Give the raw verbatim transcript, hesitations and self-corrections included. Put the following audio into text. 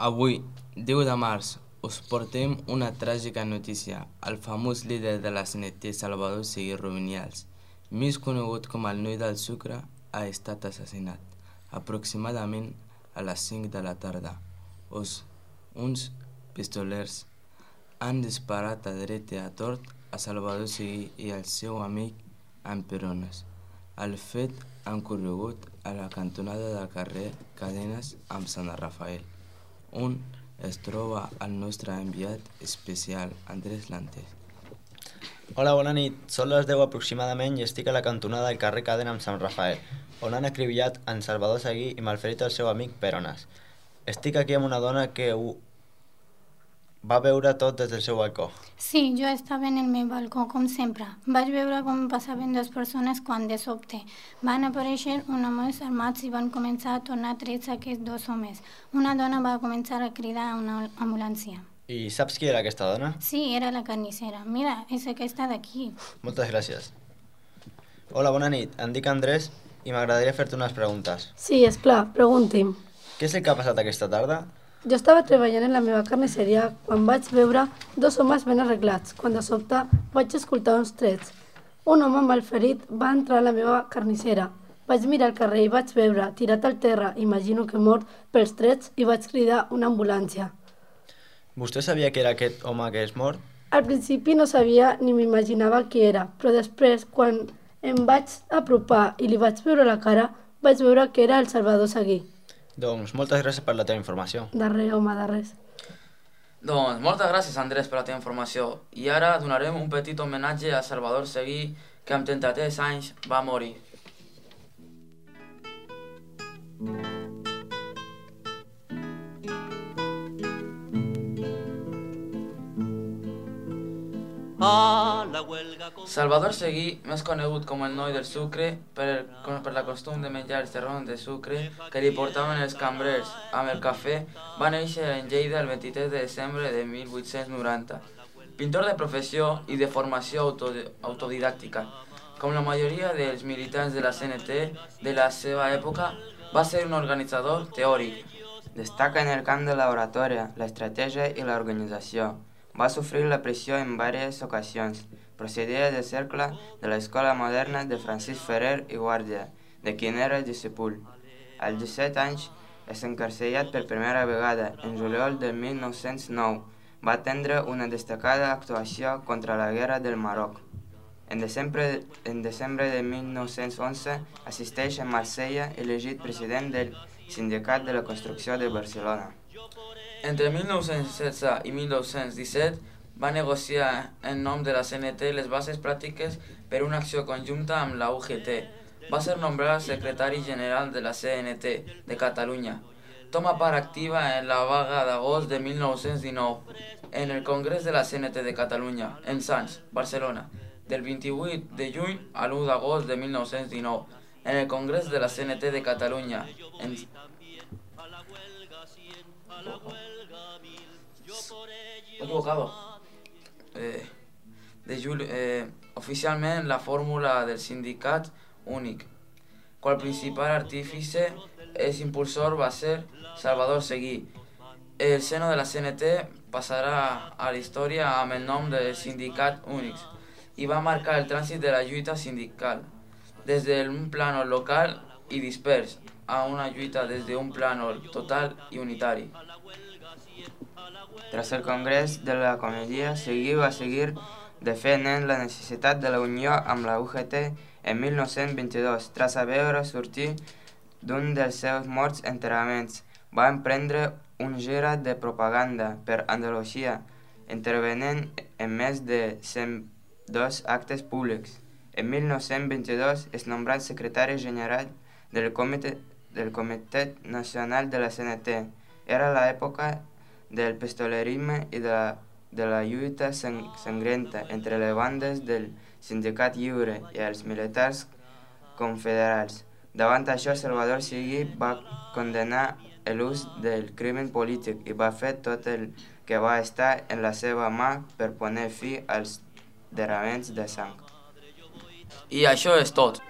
Avui, deu de març, us portem una tràgica notícia. El famós líder de la C N T, Salvador Seguí Rovinyals, més conegut com el noi del sucre, ha estat assassinat, aproximadament a les cinc de la tarda. Us, uns pistolers han disparat a dret i a tort a Salvador Seguí i al seu amic amb perones. El fet ha ocorregut a la cantonada del carrer Cadenes amb Sant Rafael, on es troba el nostre enviat especial, Andrés Lantes. Hola, bona nit. Són les deu aproximadament i estic a la cantonada del carrer Cadena amb Sant Rafael, on han acribillat en Salvador Seguí i malferit el seu amic Perones. Estic aquí amb una dona que ho va veure tot des del seu balcó. Sí, jo estava en el meu balcó, com sempre. Vaig veure com passaven dues persones quan, de sobte, van aparèixer uns homes armats i van començar a tornar trets a aquests dos homes. Una dona va començar a cridar a una ambulància. I saps qui era aquesta dona? Sí, era la carnissera. Mira, és aquesta d'aquí. Moltes gràcies. Hola, bona nit. Em dic Andrés i m'agradaria fer-te unes preguntes. Sí, és clar, pregunti'm. Què és el que ha passat aquesta tarda? Jo estava treballant en la meva carnisseria quan vaig veure dos homes ben arreglats, quan de sobte vaig escoltar uns trets. Un home malferit va entrar a la meva carnissera. Vaig mirar al carrer i vaig veure tirat al terra, imagino que mort pels trets, i vaig cridar una ambulància. Vostè sabia que era aquest home que és mort? Al principi no sabia ni m'imaginava qui era, però després, quan em vaig apropar i li vaig veure la cara, vaig veure que era el Salvador Seguí. Doncs moltes gràcies per la teva informació. De res, home, de res. Doncs moltes gràcies, Andrés, per la teva informació. I ara donarem un petit homenatge a Salvador Seguí, que amb trenta-tres anys va morir. Salvador Seguí, més conegut com el noi del sucre, per, el, per la costum de menjar els terrons de sucre que li portaven els cambrers amb el cafè, va néixer en Lleida el vint-i-tres de desembre de mil vuit-cents noranta. Pintor de professió i de formació autodidàctica, com la majoria dels militants de la C N T de la seva època, va ser un organitzador teòric. Destaca en el camp de la oratòria, l'estratègia i l'organització. Va sofrir la pressió en diverses ocasions. Procedia de cercle de l'escola moderna de Francisc Ferrer i Guàrdia, de qui era discípul. Als disset anys és encarcellat per primera vegada, en juliol de mil nou-cents nou. Va atendre una destacada actuació contra la guerra del Marroc. En desembre, en desembre de mil nou-cents onze assisteix a Marsella, elegit president del Sindicat de la Construcció de Barcelona. Entre mil nou-cents setze i mil nou-cents disset va negociar en nom de la C N T les bases pràctiques per una acció conjunta amb la U G T. Va ser nombrat secretari general de la C N T de Catalunya. Toma part activa en la vaga d'agost de mil nou-cents dinou, en el Congrés de la C N T de Catalunya, en Sants, Barcelona, del vint-i-vuit de juny a l'u d'agost de mil nou-cents dinou, en el Congrés de la C N T de Catalunya, en... He equivocado. Eh, de juli, eh, oficialment la fórmula del sindicat únic, qual principal artífice és impulsor va ser Salvador Seguí. El seno de la C N T passarà a la història amb el nom de sindicat únic i va marcar el trànsit de la lluita sindical des d'un plànol local i dispers a una lluita des d'un plànol total i unitari. Tras el Congrés de la Comedia, Seguí va seguir defendent la necessitat de la unió amb la U G T en mil nou-cents vint-i-dos. Tras haver sortir d'un dels seus morts enterraments, va emprendre un gira de propaganda per Andalusia, intervenint en més de cent dos actes públics. En mil nou-cents vint-i-dos és nombrat secretari general del Comitè, del Comitè Nacional de la C N T. Era l'època del pistolerisme i de la, de la lluita sang sangrenta entre les bandes del Sindicat Lliure i els militars confederals. Davant això, Salvador Seguí va condenar l'ús del crimen polític i va fer tot el que va estar en la seva mà per poner fi als derramaments de sang. I això és tot.